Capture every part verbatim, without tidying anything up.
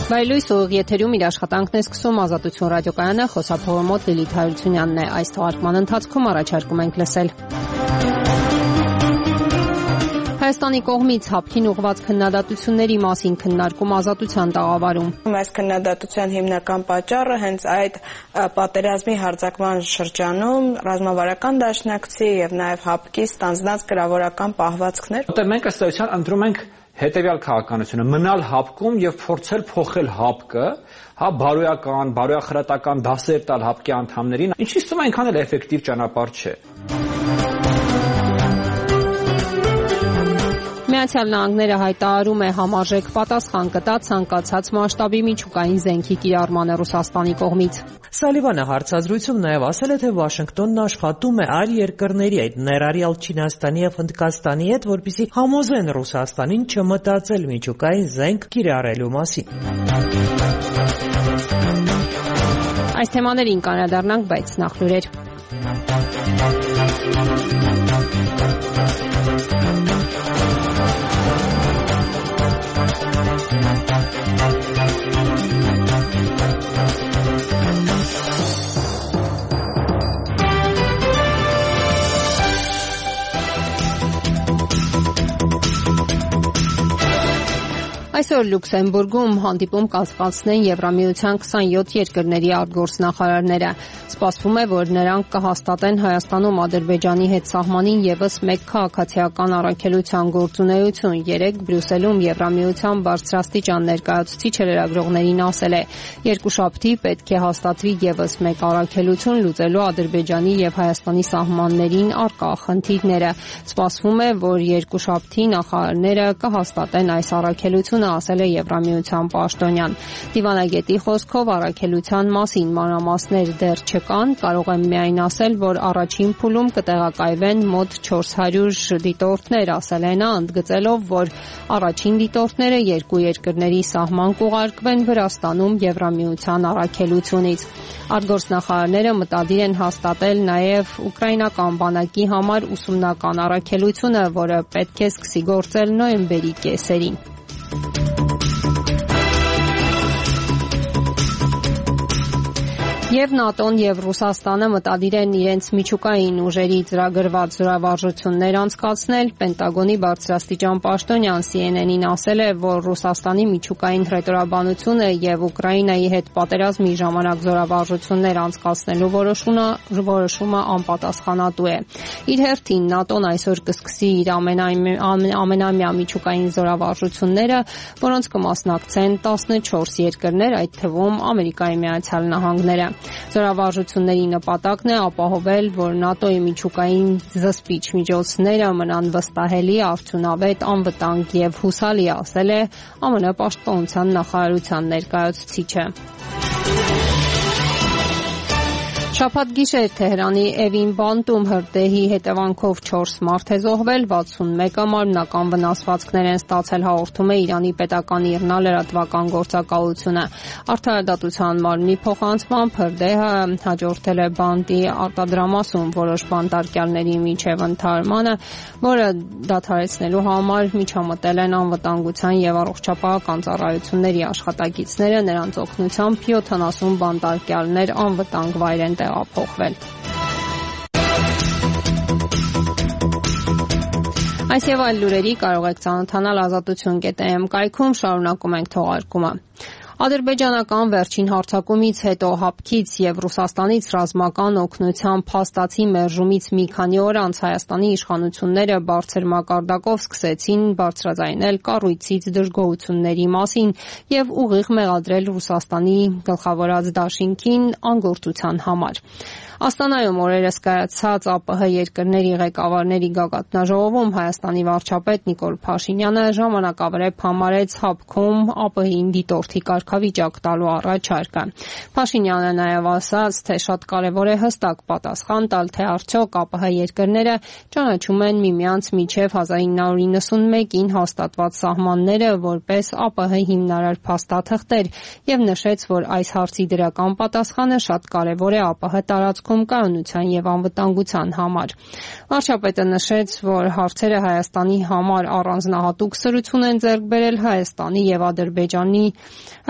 Բայլույս ուղիղ եթերում իր աշխատանքն է սկսում Ազատություն ռադիոկայանը, խոսափողը մոտ Լիլիթ Հարությունյանն է։ Այս թողարկման ընթացքում առաջարկում ենք լսել Հայաստանի կողմից հապկին ուղղված քննադատությունների մասին քննարկում Ազատության տաղավարում։ Այս քննադատության հիմնական պատճառը հենց այդ պատերազմի հարձակման շրջանում ռազմավարական դաշնակցի եւ նաեւ հապկի ստանձնած կրավորական պահվածքներ։ Որտեղ մենք ըստ էության ընտրում ենք հետևյալ քաղաքականությունը՝ մնալ հապկում եւ փորձել փոխել հապկը, հա բարոյական, բարոյախրատական դասեր տալ հապկի անդամներին, ինչի՞ ստում այնքան էլ էֆեկտիվ ճանապարհ չէ։ Միացյալ Նահանգները հայտարարում է համարժեք պատասխան կտա ցանկացած մասշտաբի միջուկային զենքի կիրառմանը Ռուսաստանի կողմից։ Սալիվանը հարցազրույցում նաև ասել է, թե Վաշինգտոնն աշխատում է այլ երկրների, այդ ներառյալ Չինաստանի եւ Հնդկաստանի հետ, որպեսզի համոզեն Ռուսաստանին չմտածել միջուկային զենք կիրառելու մասին։ Այս թեմաներին կանրադառնանք, բայց նախ լուրեր։ Այսօր Լյուքսեմբուրգում հանդիպում կազմակերպեն Եվրամիության քսանյոթ երկրների արտգործնախարարները։ Սպասվում է, որ նրանք կհաստատեն Հայաստանում Ադրբեջանի հետ սահմանին եւս մեկ քաղաքացիական առաքելության գործունեություն։ Երեկ Բրյուսելում Եվրամիության բարձրաստիճան ներկայացուցիչը լրագրողներին ասել է. երկուշաբթի պետք է հաստատվի եւս մեկ առաքելություն լուծելու Ադրբեջանի եւ Հայաստանի սահմաններին առկա խնդիրները։ Սպասվում է, որ երկուշաբթի նախարարները կհաստատեն այս առաքելությունը, ասել է Եվրամիության պաշտոնյան։ Դիվանագետի խոսքով առաքելության մասին մանրամասներ դեռ չկան, կարող եմ միայն ասել, որ առաջին փուլում կտեղակայվեն մոտ չորս հարյուր դիտորդներ, ասել է նա, ընդգծելով, որ առաջին դիտորդները երկու երկրների սահման կուղարկվեն Վրաստանում Եվրամիության առաքելությունից։ Արտգործնախարարները մտադիր են հաստատել նաև ուկրաինական բանակի համար ուսումնական առաքելությունը, որը պետք է սկսի գործել նոյեմբերի կեսերին։ Եվ ՆԱՏՕ-ն եւ Ռուսաստանը մտադիր են իրենց միջուկային ուժերի ծրագրված զորավարժություններ անցկացնել։ Պենտագոնի բարձրաստիճան պաշտոնյան Սի Էն Էն-ին ասել է, որ Ռուսաստանի միջուկային հրետորաբանությունը եւ Ուկրաինայի հետ պատերազմի ժամանակ զորավարժություններ անցկացնելու որոշումը որոշումը անպատասխանատու է։ Իր հերթին ՆԱՏՕ-ն այսօր կսկսի իր ամենամյա միջուկային զորավարժությունները, որոնց կմասնակցեն տասնչորս երկրներ, այդ թվում Ամերիկայի Միացյալ Նահանգները։ Զորավարժությունների նպատակն է ապահովել, որ ՆԱՏՕ-ի միջուկային զսպիչ միջոցները մնան վստահելի, արդյունավետ, անվտանգ եւ հուսալի, ասել է Ամն պաշտպանության նախարարության ներկայացուցիչը։ Շաբաթ գիշեր Թեհրանի Էվին բանտում հրդեհի հետևանքով չորս մարդ է զոհվել, վաթսունմեկը մարմնական վնասվածքներ են ստացել, հաղորդում է Իրանի պետական իռնա-լրատվական գործակալությունը։ Արդարադատության մարմնի փոխանցմամբ հրդեհը հաջորդել է բանտի արտադրամասում որոշ բանտարկյալների միջև ընդհարմանը, որը դադարեցնելու համար միջամտել են անվտանգության եւ առողջապահական ծառայությունների աշխատակիցները, նրանց օգնությամբ յոթանասուն բանտարկյալներ անվտանգ վայր են տեղափոխվել։ Այս եւ այլ լուրերի կարող եք ծանոթանալ ազատություն կետ է էմ կայքում, շարունակում ենք թողարկումը։ Ադրբեջանական վերջին հարձակումից հետո հապկից եւ Ռուսաստանից ռազմական օգնության փաստացի մերժումից մի քանի օր անց Հայաստանի իշխանությունները բարձր մակարդակով սկսեցին բարձրաձայնել կառույցից դժգոհությունների մասին եւ ուղիղ մեղադրել Ռուսաստանի գլխավորած դաշինքին անգործության համար։ Աստանայում օրերս կայացած ԱՊՀ երկրների ղեկավարների գագաթնաժողովում Հայաստանի վարչապետ Նիկոլ Փաշինյանը ժամանակավրեպ համարեց հապկում ԱՊՀ-ին դիտորդի կարգավիճակ տալու առաջարկը։ Փաշինյանը նաև ասաց, թե շատ կարևոր է հստակ պատասխան տալ, թե արդյոք ԱՊՀ երկրները ճանաչում են միմյանց միջև հազար ինը հարյուր նվաթմեկին հաստատված սահմանները որպես ԱՊՀ հիմնարար փաստաթղթեր եւ նշեց, որ այս հարցի դրական պատասխանը շատ կարևոր է ԱՊՀ տարածքում կայունության եւ անվտանգության համար։ Վարչապետը նշեց, որ հարցերը Հայաստանի համար առանձնահատուկ սրություն են ձեռք բերել Հայաստանի եւ Ադրբեջանի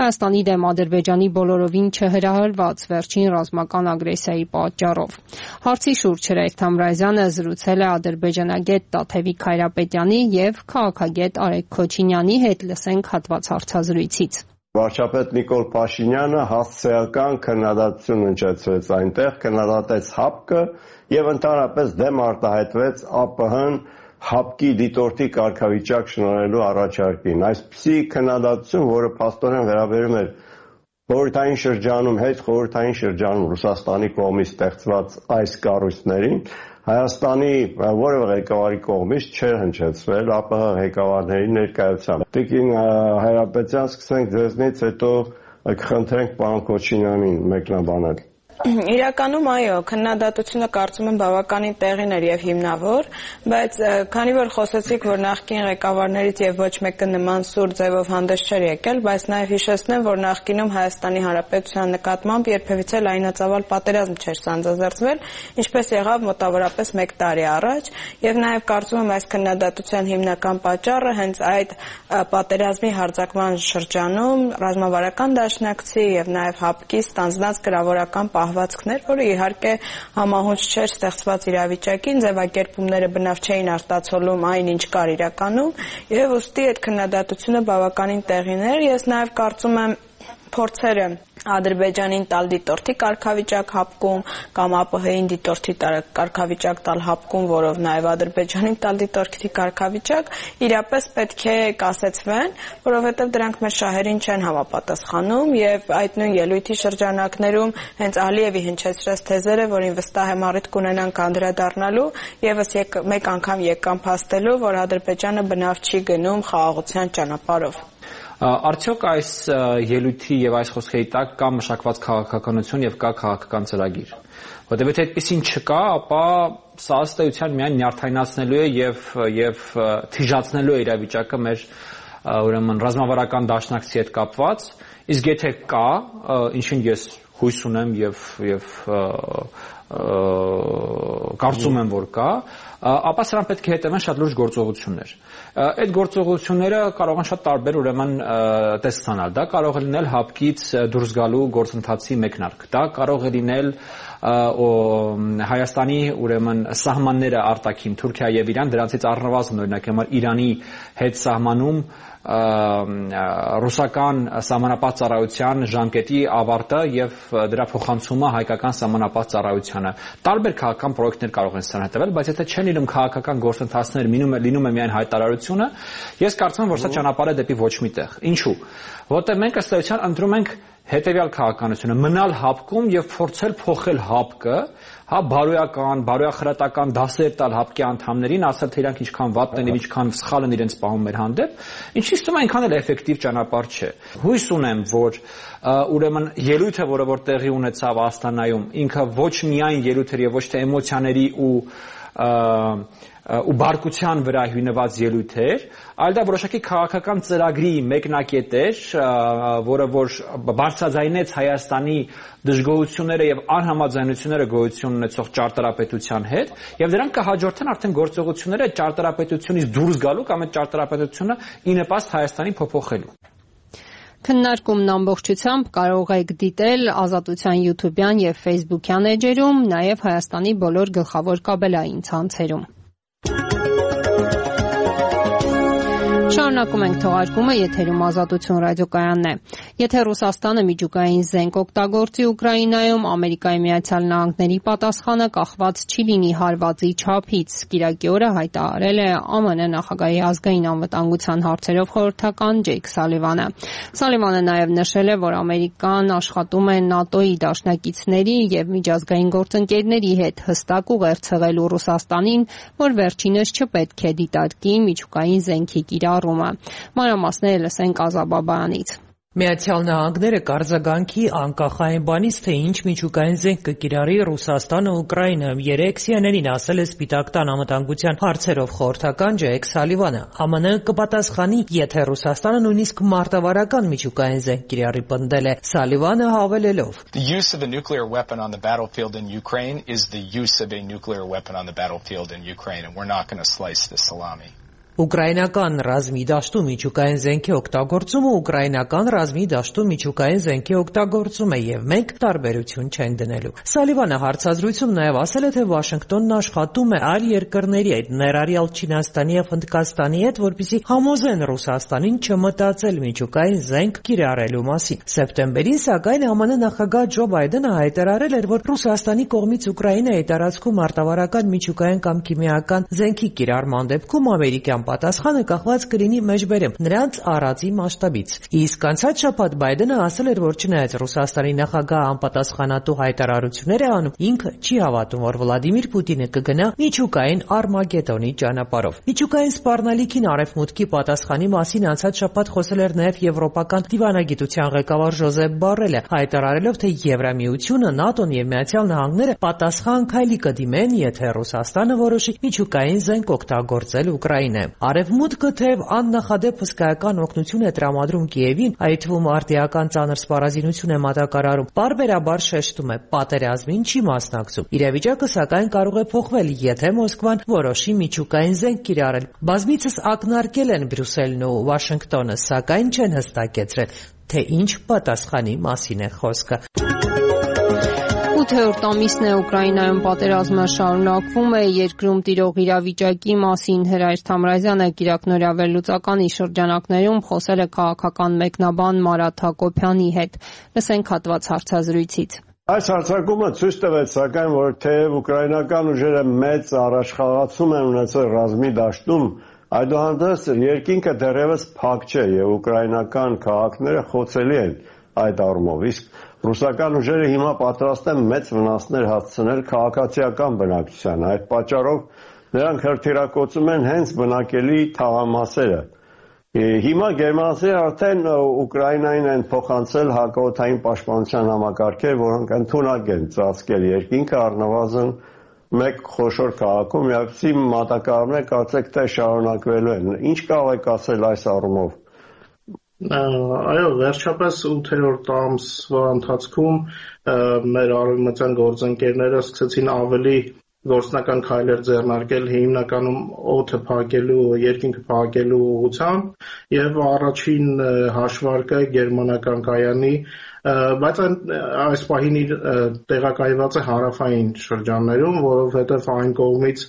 Հայաստանի դեմ Ադրբեջանի բոլորովին չհրահրված վերջին ռազմական ագրեսիայի պատճառով։ Հարցի շուրջ Հրայր Թամրազյանը զրուցել է ադրբեջանագետ Տաթևիկ Հայրապետյանի եւ քաղաքագետ Արեգ Քոչինյանի հետ, լսենք հատված հարցազրույցից։ Վարչապետ Նիկոլ Փաշինյանը հասցեական քննադատություն ընչեցրեց այնտեղ, քննադատեց ՀԱՊԿ-ը եւ ընդհանրապես դեմ արտահայտվեց ԱՊՀ-ն ՀԱՊԿ-ի դիտորդի կարգավիճակ շնորհելու առաջարկին։ Այսպիսի քննադատություն, որը փաստորեն վերաբերում էր խորհրդային շրջանում, հետ խորհրդային շրջանում Ռուսաստանի կողմից ստեղծված այս կառույցներին, Հայաստանի որևէ ղեկավարի կողմից չէր հնչեցվել ԱՊՀ ղեկավարների ներկայությամբ։ Տիկին Հայրապետյան, սկսենք ձեզնից, հետո կխնդրենք պարոն Քոչինյանին մեկնաբանել։ Իրականում այո, քննադատությունը կարծում եմ բավականին տեղին էր եւ հիմնավոր, բայց քանի որ խոսեցիք, որ նախկին ղեկավարներից եւ ոչ մեկը նման սուր ձևով հանդես չէր եկել, բայց նաեւ հիշեցնեմ, որ նախկինում Հայաստանի Հանրապետության նկատմամբ երբևիցե լայնածավալ պատերազմ չէր սանձազերծվել, ինչպես եղավ մոտավորապես մեկ տարի առաջ, եւ նաեւ կարծում եմ այս քննադատության հիմնական պատճառը հենց այդ պատերազմի հարձակման շրջանում ռազմավարական դաշնակցի եւ նաեւ ՀԱՊԿ-ի ստանձնած գրավորական պահվածքներ, որը իհարկե համահունչ չէր ստեղծված իրավիճակին, ձևակերպումները բնավ չէին արտացոլում այն, ինչ կար իրականում, եւ ուստի այդ քննադատությունը բավականին տեղին էր։ Ես նաեւ կարծում եմ փորձերը Ադրբեջանին տալ դիտորդի կարգավիճակ ՀԱՊԿ-ում կամ ԱՊՀ-ին դիտորդի կարգավիճակ տալ ՀԱՊԿ-ում, որով նաև Ադրբեջանին տալ դիտորդի կարգավիճակ, իրապես պետք է կասեցվեն, որովհետև դրանք մեր շահերին չեն համապատասխանում եւ այդ նույն ելույթի շրջանակներում հենց Ալիևի հնչեցրած թեզերը, որին վստահ եմ առիթ կունենանք անդրադառնալու, եւս մեկ անգամ եկան փաստելու, որ Ադրբեջանը բնավ չի գնում խաղաղության ճանապարհով։ Արդյոք այս ելույթի եւ այս խոսքերի տակ կա մշակված քաղաքականություն եւ կա քաղաքական ծրագիր, որտեղ եթե այդպեսին չկա, ապա սա ըստ էության միայն նյարդայնացնելու է եւ եւ թիժացնելու է իրավիճակը մեր ուրեմն ռազմավարական դաշնակցի հետ կապված, իսկ եթե կա, ինչին ես հույս ունեմ եւ եւ կարծում եմ, որ կա, ապա սրան պետք է հետևեն շատ լուրջ գործողություններ։ Այդ գործողությունները կարող են շատ տարբեր ուրեմն տեսք ստանալ։ Դա կարող է լինել ՀԱՊԿ-ից դուրս գալու գործընթացի մեկնարկ։ Դա կարող է լինել Հայաստանի ուրեմն սահմանները արտաքին Թուրքիա եւ Իրան, դրանցից առնվազն օրինակ համար Իրանի հետ սահմանում ռուսական սահմանապահ ծառայության ժամկետի ավարտը եւ դրա փոխանցումը հայկական սահմանապահ ծառայությանը։ Տարբեր քաղաքական պրոյեկտներ կարող են սրան հետևել, բայց եթե չեն լինում քաղաքական գործընթացներ, լինում է միայն հայտարարությունը, ես կարծում եմ, որ սա ճանապարհ է դեպի ոչ մի տեղ։ Ինչու՞։ Որտեղ մենք ըստ էության ընտրում ենք հետեւյալ քաղաքականությունը՝ մնալ ՀԱՊԿ-ում եւ փորձել փոխել ՀԱՊԿ-ը, հա բարոյական, բարոյախրատական դասեր տալ ՀԱՊԿ-ի անդամներին, ասել թե իրանք ինչքան վատն են եւ ինչքան սխալ են իրենց պահում մեր հանդեպ, ինչի՞ ստում այնքան էլ էֆեկտիվ ճանապարհ չէ։ Հույս ունեմ, որ ուրեմն ելույթը, որը որ տեղի ունեցավ Աստանայում, ինքը ոչ միայն ելույթ էր եւ ոչ թե էմոցիաների ու ու բարկության վրա հիմնված ելույթ էր, այլ դա որոշակի քաղաքական ծրագրի մեկնակետ էր, որը որ բարձրաձայնեց Հայաստանի դժգոհությունները եւ անհամաձայնությունները գոյություն ունեցող ճարտարապետության հետ, եւ դրանք կհաջորդեն արդեն գործողությունները ճարտարապետությունից դուրս գալու կամ այդ ճարտարապետությունը ի նպաստ Հայաստանի փոփոխելու։ Քննարկումն ամբողջությամբ կարող եք դիտել Ազատության YouTube-յան եւ Facebook-յան էջերում, նաեւ Հայաստանի բոլոր գլխավոր կաբելային ցանցերում։ Շարունակում ենք թողարկումը, եթերում Ազատություն ռադիոկայանն է։ Եթե Ռուսաստանը միջուկային զենք օգտագործի Ուկրաինայում, Ամերիկայի Միացյալ Նահանգների պատասխանը կախված չի լինի հարվածի չափից, կիրակի օրը հայտարարել է ԱՄՆ նախագահի ազգային անվտանգության հարցերով խորհրդական Ջեյք Սալիվանը։ Սալիվանը նաև նշել է, որ Ամերիկան աշխատում է ՆԱՏՕ-ի դաշնակիցների եւ միջազգային գործընկերների հետ հստակ ուղերձ Ռուսաստանին, որ վերջինս չպետք է դիտարկի միջուկային զենքի կիրառումը։ Մանրամասները լսենք Ազաբաբայանից։ Միացյալ Նահանգները կարձագանքի անկախ այն բանից, թե ինչ միջուկային զենք կկիրառի Ռուսաստանը Ուկրաինայում, երեկ սի են են-ին ասել է Սպիտակ տան անվտանգության հարցերով խորհրդական Ջեյք Սալիվանը։ ԱՄՆ կպատասխանի, եթե Ռուսաստանը նույնիսկ մարտավարական միջուկային զենք կիրառի, պնդել է Սալիվանը հավելելով. The use of a nuclear weapon on the battlefield in Ukraine is the use of a nuclear weapon on the battlefield in Ukraine, and we're not going to slice the salami. Ուկրաինական ռազմի դաշտում միջուկային զենքի օգտագործումը ուկրաինական ռազմի դաշտում միջուկային զենքի օգտագործումը եւ մենք տարբերություն չենք դնելու։ Սալիվանը հարցազրույցում նաեւ ասել է, թե Վաշինգտոնն աշխատում է այլ երկրների այդ ներառյալ Չինաստանի եւ Հնդկաստանի հետ, որպեսզի համոզեն Ռուսաստանին չմտածել միջուկային զենք կիրառելու մասին։ Սեպտեմբերին, սակայն, ԱՄՆ նախագահ Ջո Բայդենը հայտարարել էր, որ Ռուսաստանի կողմից Ուկրաինայի տարածքում արտավարական միջուկային կամ քիմիական զենքի կիրառման դեպքում ամերիկյան պատասխանը կախված կլինի մեջբերեմ նրանց առածի մասշտաբից։ Իսկ անցած շաբաթ Բայդենը ասել էր, որ չնայած Ռուսաստանի նախագահը անպատասխանատու հայտարարություններ է անում, ինքը չի հավատում, որ Վլադիմիր Պուտինը կգնա միջուկային Արմագեդոնի ճանապարհով։ Միջուկային սպառնալիքին Արևմուտքի պատասխանի մասին անցած շաբաթ խոսել էր նաև եվրոպական դիվանագիտության ղեկավար Ժոզեփ Բորելը, հայտարարելով, թե Եվրամիությունը, ՆԱՏՕ-ն եւ Միացյալ Նահանգները պատասխան քայլի կդիմեն, եթե Ռուսաստանը որոշի միջուկային զենք օգտագործել Ուկրաինայում։ Արևմուտքը թեև աննախադեպ հսկայական օգնություն է տրամադրում Կիևին, այդ թվում արդիական ծանր սպառազինություն է մատակարարում, պարբերաբար շեշտում է պատերազմին չի մասնակցում։ Իրավիճակը սակայն կարող է փոխվել, եթե Մոսկվան որոշի միջուկային զենք կիրառել։ Բազմիցս ակնարկել են Բրյուսելն ու Վաշինգտոնը, սակայն չեն հստակեցրել, թե ինչ պատասխանի մասին է խոսքը։ Ութերորդ ամիսն է Ուկրաինայում պատերազմը շարունակվում է, երկրում տիրող իրավիճակի մասին Հրայր Թամրազյանը Կիրակնօրյա վերլուծականի շրջանակներում խոսել է քաղաքական մեկնաբան Մարաթ Հակոբյանի հետ։ Լսենք հատված հարցազրույցից։ Այս հարձակումը ցույց տվեց, սակայն, որ թեև ուկրաինական ուժերը մեծ առաջխաղացում են ունեցել ռազմի դաշտում, այդուհանդերձ երկինքը դեռևս փակ չէ եւ ուկրաինական քաղաքները խոցելի են այդ առումով, իսկ ռուսական ուժերը հիմա պատրաստ են մեծ վնասներ հասցնել քաղաքացիական բնակչությանը։ Այդ պատճառով նրանք հրթիռակոծում են հենց բնակելի թաղամասերը։ Հիմա գերմանացիները արդեն Ուկրաինային են փոխանցել հակաօդային պաշտպանության համակարգեր, որոնք ընդունակ են ծածկել երկինքը առնվազն մեկ խոշոր քաղաքում, միացի մատակարարներ կարծեք թե շարունակվելու են։ Ինչ կարող եք ասել այս առումով։ Այո, վերջապես ութերորդ ամսվա ընթացքում մեր արևմտյան գործընկերները սկսեցին ավելի գործնական քայլեր ձեռնարկել հիմնականում օդը փակելու, երկինքը փակելու ուղղությամբ եւ առաջին հաշվարկը գերմանական կայանի, բայց այս պահին տեղակայված է հարավային շրջաններում, որովհետեւ այն կողմից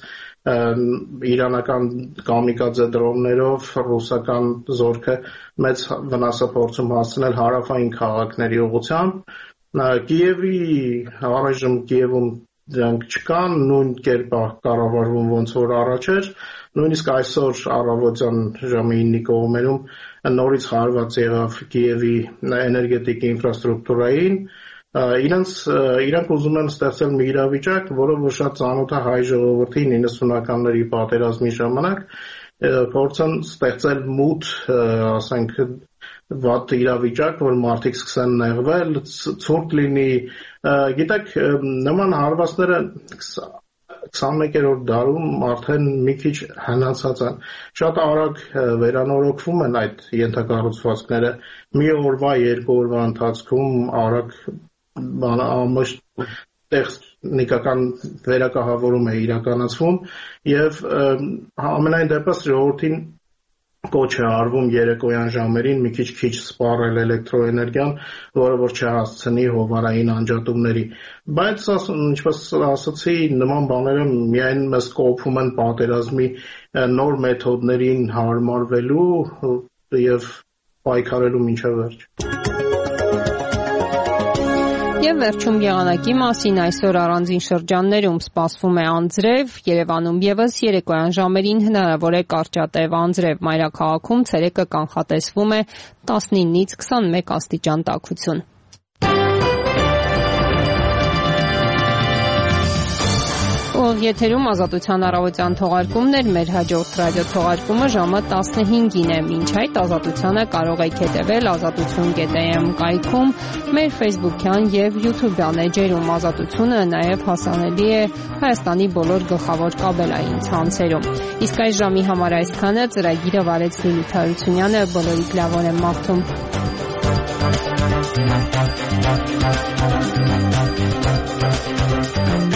իրանական կամիկաձե դրոններով ռուսական զորքը մեծ վնաս է փորձում հասցնել հարավային քաղաքների ուղղությամբ։ Կիևի առայժմ Կիևում դրանք չկան, նույն կերպ կառավարվում ոնց որ առաջ էր, նույնիսկ այսօր առավոտյան ժամը ինի կողմերում նորից հարված եղավ Կիևի էներգետիկ ինֆրաստրուկտուրային, Իրանց իրանք ուզում են ստեղծել մի իրավիճակ, որը որ շատ ծանոթ է հայ ժողովրդի նինսունականների պատերազմի ժամանակ, փորձեն ստեղծել մութ, ասենք, վատ իրավիճակ, որ մարդիկ սկսեն նեղվել, ցուրտ լինի, գիտեք, նման հարվածները քսանմեկերորդ դարում արդեն մի քիչ հնացած են, շատ արագ վերանորոգվում են այդ ենթակառուցվածքները, մի օրվա, երկու օրվա ընթացքում արագ տեխնիկական վերակահավորում է իրականացվում եւ ամենայն դեպս ժողովրդին կոչ է արվում երեկոյան ժամերին մի քիչ քիչ սպառել էլեկտրոէներգիան, որը որ չհասցնի հովարային անջատումների, բայց ինչպես ասացի, նման բաները միայն մեզ կոփում են պատերազմի նոր մեթոդներին հարմարվելու եւ պայքարելու մինչեւ վերջ։ Եվ վերջում եղանակի մասին այսօր առանձին շրջաններում սպասվում է անձրև, Երևանում ևս երեկոյան ժամերին հնարավոր է կարճատև անձրև, մայրաքաղաքում ցերեկը կանխատեսվում է տասնինից քսանմեկ աստիճան տաքություն։ Ով եթերում Ազատության առավոտյան թողարկումներ, մեր հաջորդ ռադիո թողարկումը ժամը տասնհինգին է։ Մինչ այդ Ազատությանը կարող եք հետևել ազատություն կետ am կայքում, մեր Facebook-յան եւ YouTube-յան էջերում։ Ազատությունը նաեւ հասանելի է Հայաստանի բոլոր գլխավոր կաբելային ցանցերում։ Իսկ այս ժամի համար այսքանը, ծրագիրը վարեց Լիլիթ Հարությունյանը, բոլորիդ լավ օր եմ մաղթում։